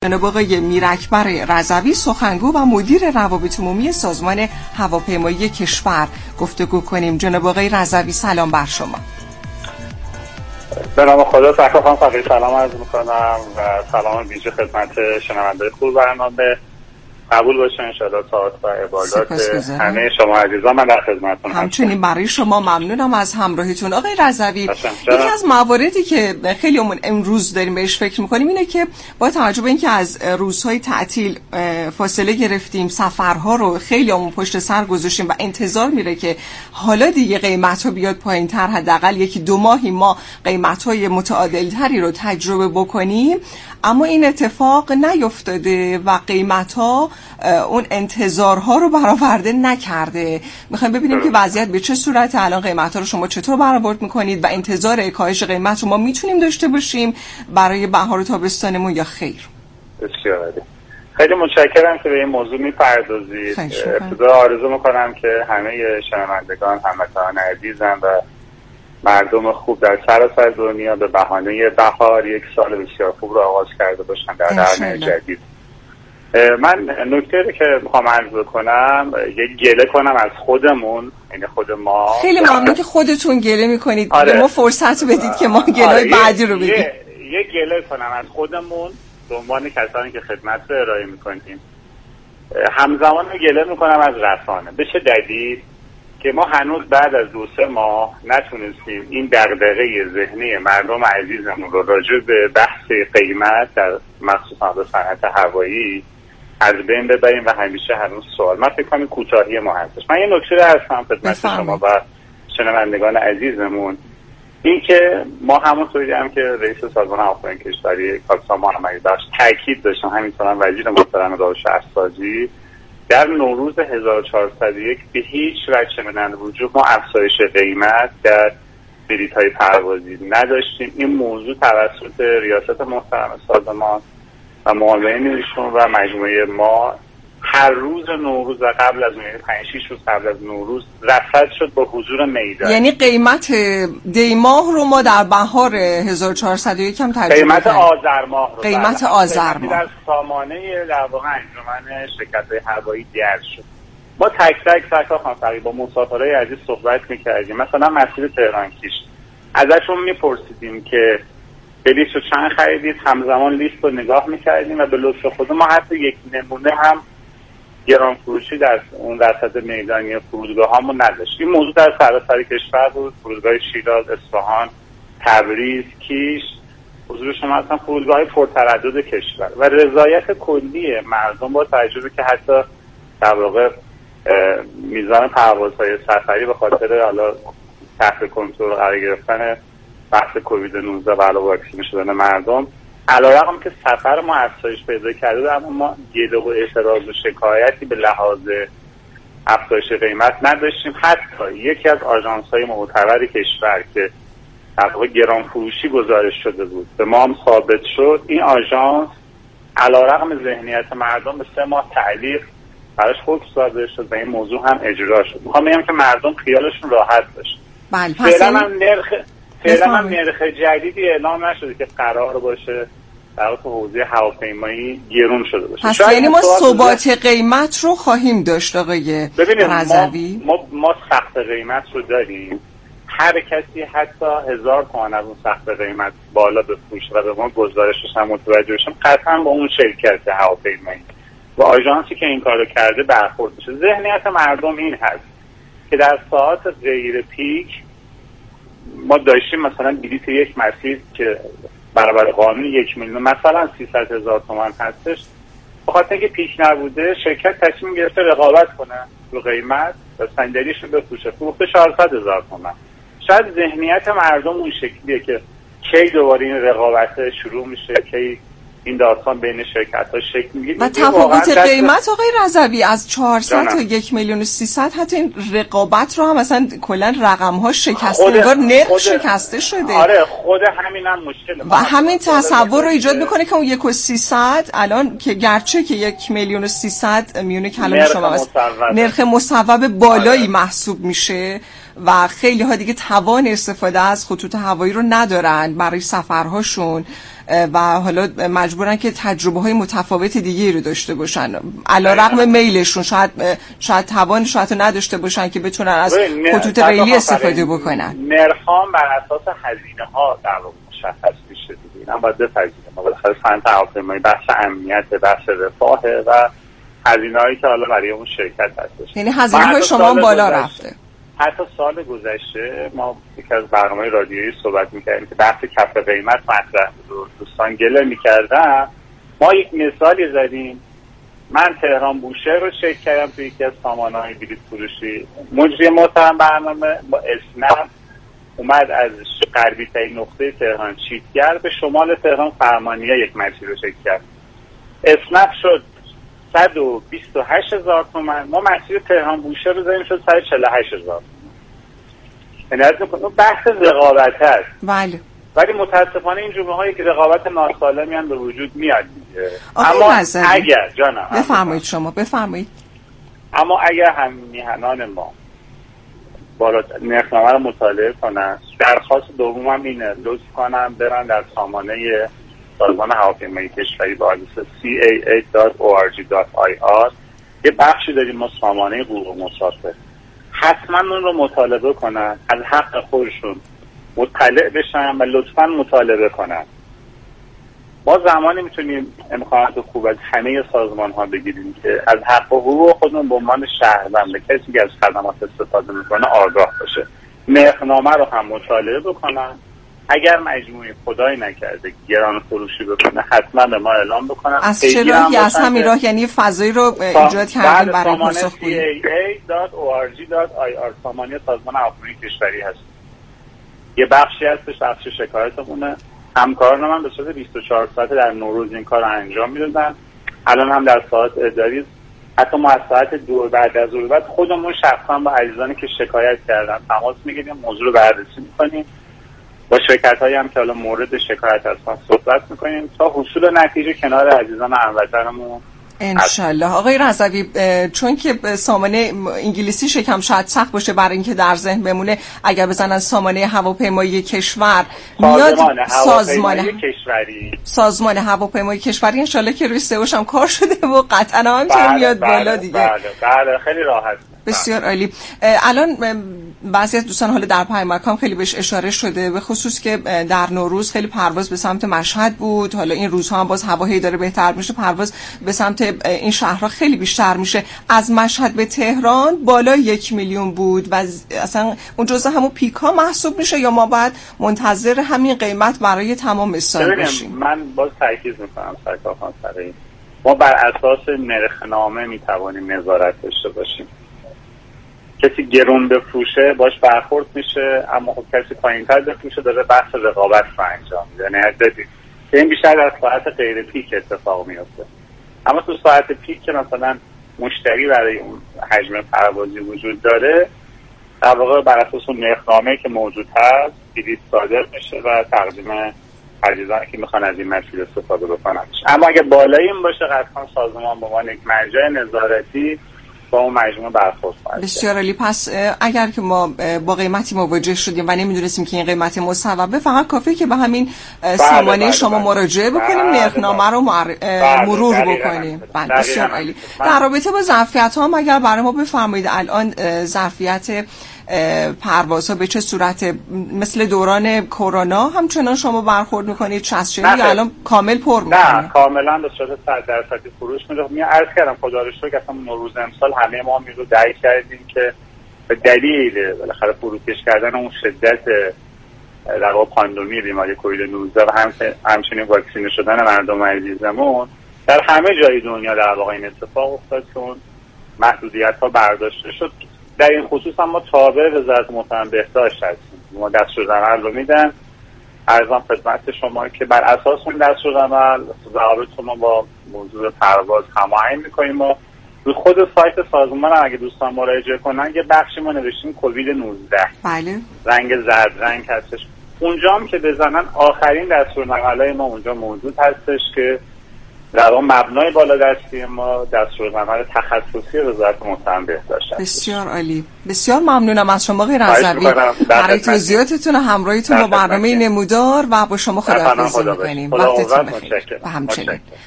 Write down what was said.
جناب آقای میراکبر رضوی، سخنگو و مدیر روابط عمومی سازمان هواپیمایی کشور گفتگو کنیم. جناب آقای رضوی سلام بر شما. به نام خدا سرکار خانم سلام عرض میکنم و سلام ویژه خدمت شنونده خوب برنامه. قبول باشه انشاءالله طاعت و عبادات همه شما عزیزان. من در خدمتتون همچنین برای شما ممنونم از همراهیتون. آقای رضوی، یکی از مواردی که خیلیمون امروز داریم بهش فکر میکنیم اینه که با توجه به اینکه از روزهای تعطیل فاصله گرفتیم، سفرها رو خیلیمون پشت سر گذاشتیم و انتظار میره که حالا دیگه قیمت‌ها بیاد پایین‌تر، حداقل یکی دو ماهی ما قیمت‌های متعادل‌تری رو تجربه بکنیم، اما این اتفاق نیفتاده و قیمت‌ها اون انتظارها رو برآورده نکرده. میخوایم ببینیم که وضعیت به چه صورت، الان قیمت‌ها رو شما چطور برآورد میکنید و انتظار کاهش قیمت رو ما میتونیم داشته باشیم برای بهار و تابستانمون یا خیر؟ بسیار عالی. خیلی متشکرم که به این موضوع میپردازید. ابتدا آرزو میکنم که همه شنوندگان، هموطنان عزیزم و مردم خوب در سراسر دنیا به بهانه بهار یک سال بسیار خوب رو آغاز کرده باشن در قرن جدید. من نکته که میخوام عرض بکنم، یک گله کنم از خودمون، یعنی خود ما. خیلی ممنون که خودتون گله میکنید. به ما فرصت بدید که ما گله‌های بعدی رو بگیم. یک گله کنم از خودمون به عنوان کسانی که خدمت رو ارائه میکنیم. همزمان گله میکنم از رسانه. به چه دلیل؟ که ما هنوز بعد از 2-3 ماه نتونستیم این دغدغه ذهنی مردم عزیزمون رو راجع به بحث قیمت در مخصوصا به صنعت هوایی از بین ببریم و همیشه هنوز سوال. من فکر کنم کوتاهی ما هستش. من یه نکته هستم خدمت شما و شنوندگان عزیزمون، این که ما همونطوری هم که رئیس سازمان هواپیمایی کشوری کاپیتان محمدی بخش تاکید داشتن، همینطور هم وزیر محترم دارالفضل شهرسازی، در نوروز 1401 به هیچ وجه من وجود ما افزایش قیمت در بلیط‌های پروازی نداشتیم. این موضوع توسط ریاست محترم سازمان و معاونین ایشون و مجموعه ما هر روز نوروز و قبل از اون، 5-6 روز قبل از نوروز رفع شد با حضور میدانی. یعنی قیمت دی ماه رو ما در بهار 1401 هم تجربه قیمت آذر ماه رو، قیمت آذر ماه در سامانه در واقع انجمن شرکت‌های هوایی درج شد. ما تک سرکار خانم با مسافرای عزیز صحبت می‌کردیم، مثلا مسیر تهران کیش، ازشون می‌پرسیدیم که بلیط رو چند خریدید، همزمان لیست رو نگاه می‌کردیم و به لطف خود ما حتی یک نمونه هم گران فروشی در اون رصد میدانی فرودگاه‌هامون نداشت. این موضوع در سراسر کشور بود. فرودگاه شیراز، اصفهان، تبریز، کیش، حضور شما هستن فرودگاه‌های پرتردد کشور و رضایت کلی مردم با توجه که حتی در واقع میزان پروازهای سفری به خاطر حالا تحت کنترل قرار گرفتن بحث کووید 19 و علاوه واکسینه شدن مردم، علیرغم که سفر ما افزایش پیدا کرده، اما ما گله و اعتراض و شکایتی به لحاظ افزایش قیمت نداشتیم. حتی یکی از آژانس‌های معتبر کشور که در واقع گران فروشی گزارش شده بود به ما هم ثابت شد، این آژانس علیرغم ذهنیت مردم به 3 ماه تعلیق براش حکم صادر شد و این موضوع هم اجرا شد. میخوام بگم که مردم خیالشون راحت باشه. بله، فعلا هم نرخ جدیدی اعلام نشده که قرار باشه در حوزه هواپیمایی گرون شده باشه. پس یعنی ما ثبات قیمت رو خواهیم داشت آقای رضوی؟ ما سقف قیمت رو داریم. هر کسی حتی 1000 تومان از اون سقف قیمت بالا بفروشه و به ما گزارشش هم متوجه بشیم، قطعا با اون شرکت هواپیمایی و آژانسی که این کارو کرده برخورد بشه. ذهنیت مردم این هست که در ساعات غیر پیک ما داشتیم مثلا بلیط یک مسیر که برابر قانون 1 میلیون مثلا 300,000 تومان هستش، بخاطر اینکه پیک نبوده شرکت تصمیم گرفته رقابت کنه رو قیمت و صندلیش رو بفروشه، فروخته 400,000 تومان. شاید ذهنیت مردم اون شکلیه که کی دوباره این رقابت شروع میشه، کی این داستان بین شرکت‌ها شکل میگیره و تفاوت قیمت آقای رضوی از 400 تا 1,300,000 حتی این رقابت رو هم مثلا کلا رقم‌ها شکسته، انگار نرخ شکسته شده. آره خود همینم مشکله و همین تصور رو ایجاد میکنه که اون 1,300,000 الان که گرچه که 1,300,000 میونه کلام شما نرخ مصوب بالایی محسوب میشه، و خیلی ها دیگه توان استفاده از خطوط هوایی رو ندارن برای سفرهاشون و حالا مجبورن که تجربه های متفاوت دیگه رو داشته باشن علیرغم میلشون، شاید توان شاید نداشته باشن که بتونن از خطوط ریلی استفاده بکنن. نرخام بر اساس هزینه ها در واقع مشخص میشه دیگه. اینا باید بپذیریم ما بالاخره صنعت هواپیمایی بحث امنیت، بحث رفاهه و هزینه‌هایی که حالا برای اون شرکت هستش. یعنی هزینه‌های شما بالا رفته. حتی سال گذشته ما یک از برنامه‌های رادیویی صحبت می‌کردیم که بحث کف قیمت مطرح بود، دوستان گله می‌کردن. ما یک مثالی زدیم. من تهران بوشهر رو چک کردم توی یکی از سامانه‌های بلیط فروشی. مجری محترم برنامه با اسنپ اومد از غربی ترین نقطه تهران چیتگر به شمال تهران فرمانیه یک مسیر رو چک کرد. اسنپ شد 128,000 تومان. ما مسیر تهران بوشهر رو زدیم شد 148,000. یعنی از بحث رقابت هست. بله. ولی متاسفانه این جمله هایی که رقابت ناسالمی هم به وجود میاد دیگه. اما اگر جانم بفرمایید شما بفرمایید. اما اگر هم میهنان ما نرخنامه رو مطالعه کنن، درخواست دومم اینه لطف کنن برن در سامانه سازمان هواپیمایی کشوری با آدرس caa.org.ir یه بخشی داریم ما سامانه حقوق مسافر، حتما اون رو مطالبه کنن، از حق خودشون مطلع بشن و لطفا مطالبه کنن. ما زمانی میتونیم امکانات خوب از همه سازمان ها بگیریم که از حق و حقوق خودمون به عنوان شهروند به کسی که از خدمات استفاده میکنه آگاه باشه، نرخنامه رو هم مطالعه بکنن. اگر مجموعی خدای نکرده گران فروشی بکنه حتما به ما اعلام بکنن. از چه راهی؟ از همین راه، یعنی فضایی رو ایجاد کردیم برای پاسخگویی. caa.org.ir سامانه سازمان هواپیمایی کشوری هست. یه بخشی هستش بخش شکایتمونه. همکاران من به صورت 24 ساعته در نوروز این کار رو انجام میدادن. الان هم در ساعت اداری حتی ما از ساعت 2 بعد از ظهر بعد خودمون شخصا با عزیزانی که شکایت کردن تماس میگیریم، موضوع رو بررسی میکنیم، با شرکت‌هایی هم که حالا مورد شکایت هستن صحبت میکنیم تا حصول نتیجه کنار عزیزان هموطنمون انشالله. آقای رضوی، چون که سامانه انگلیسی شکم شاید سخت باشه برای اینکه در ذهن بمونه، اگر بزنن سامانه هواپیمایی کشور میاد سازمان هواپیمایی کشوری انشالله که روی سئوش هم کار شده و قطعا هم میاد بالا دیگه. بله خیلی راحت. بسیار عالی. الان بعضی از دوستان حالا در پیامک خیلی بهش اشاره شده، به خصوص که در نوروز خیلی پرواز به سمت مشهد بود. حالا این روزها هم باز هوا داره بهتر میشه، پرواز به سمت این شهرها خیلی بیشتر میشه. از مشهد به تهران بالای 1 میلیون بود و اصلا اون جزء همون پیک ها محسوب میشه یا ما باید منتظر همین قیمت برای تمام سال باشیم؟ من باز تاکید میکنم سرکار خانم سرایی، ما بر اساس نرخنامه میتوانیم نظارت داشته باشیم. کسی گرون بفروشه باش برخورد میشه، اما خب کسی پایین‌تر بفروشه داره بحث رقابت رو انجام میده. یعنی که این بیشتر در ساعت غیر پیک اتفاق میفته. اما تو ساعت پیک که مثلا مشتری برای اون حجم پروازی وجود داره، در واقع بر اساس اون نرخنامه‌ای که موجود هست بلیط صادر میشه و تقدیم عزیزانی که میخوان از این مسیر استفاده بکنن. اما اگه بالای این باشه قطعا سازمان به عنوان یک مرجع نظارتی با اون مجموعه برخورد کنیم. بسیار عالی. پس اگر که ما با قیمتی مواجه شدیم و نمیدونستیم که این قیمت مصوبه، فقط کافیه که به همین سامانه شما مراجعه بکنیم، نرخنامه رو مرور بکنیم. بسیار عالی. در رابطه با ظرفیت‌ها هم اگر برای ما بفرمایید الان ظرفیت پروازها به چه صورت؟ مثل دوران کرونا همچنان شما برخورد میکنید 60 یا الان کامل پر میکنید؟ نه کاملا به صورت 100% فروش میده. عرض کردم خدا رو شکر اصلا نوروز امسال همه ما رو درک کردیم که به دلیل بالاخره فروکش کردن اون شدت در واقع پاندمی بیماری کووید 19 و همچنین واکسینه شدن مردم عزیزمون در همه جای دنیا در واقع این اتفاق افتاد که اون محدودیت‌ها برداشته شد. در این خصوص هم ما تابع وزارت محترم بهداشت هستیم. ما دستورالعمل رو میدن، عرضم خدمت شما که بر اساس اون دستورالعمل ضوابط ما با موضوع پرواز هماهنگ میکنیم و روی خود سایت سازمان هم اگه دوستان مراجعه کنن یه بخشی ما نوشتیم کووید 19 بله رنگ زرد رنگ هستش، اونجا هم که بزنن آخرین دستورالعملای ما اونجا موجود هستش که در واقع مبنای بالادستی ما دستورالعمل تخصصی وزارت مطمئن بهداشت. بسیار عالی، بسیار ممنونم از شما آقای رضوی برای توضیحاتتون و همراهیتون با برنامه نمودار و با شما خداحافظی می‌کنیم. وقتتون بخیر و همچنین.